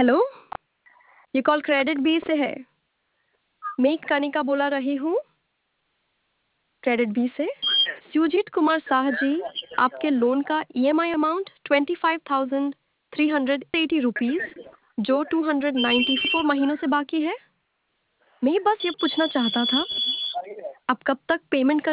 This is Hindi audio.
हेलो, ये कॉल क्रेडिट बी से है। मैं कनिका बोला रही हूँ क्रेडिट बी से। सुजीत कुमार शाह जी, आपके लोन का ईएमआई अमाउंट 25,380 रुपीस जो 294 महीनों से बाकी है। मैं बस ये पूछना चाहता था, आप कब तक पेमेंट कर